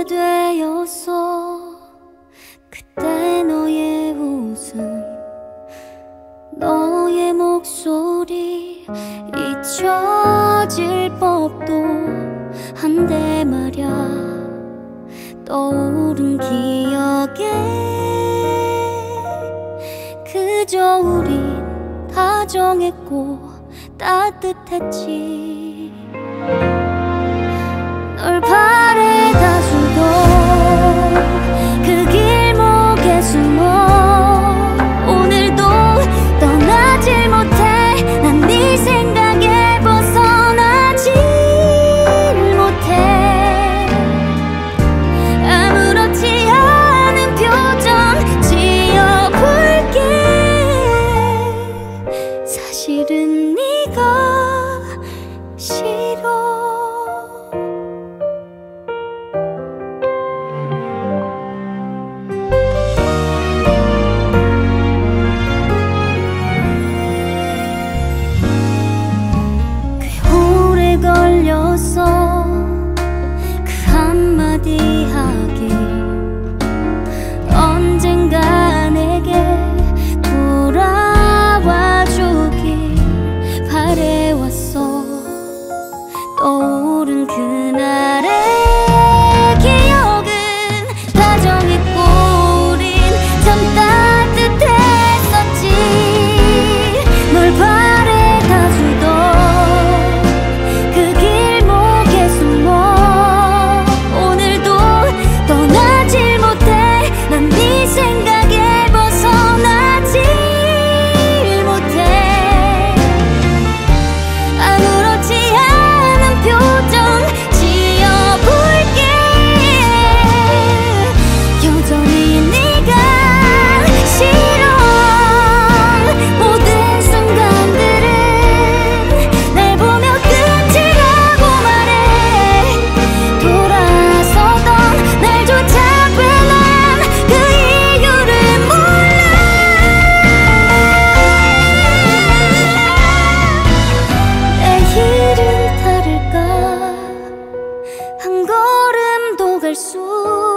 되었어. 그때 너의 웃음, 너의 목소리 잊혀질 법도 한데 말야. 떠오른 기억에 그저 우린 다정했고 따뜻했지. 널 바래다 주던 그 길목에 숨어 오늘도 떠나질 못해. 난 네 생각에 벗어나질 못해. 아무렇지 않은 표정 지어볼게. 사실은 네가 싫어. 걸렸어. 그 한마디 하길 언젠가 내게 돌아와 주길 바래왔어. 떠오른 그날의 기억은 다정했고 우린 참 따뜻했었지. 널 바래다 주던 한 걸음도 갈 수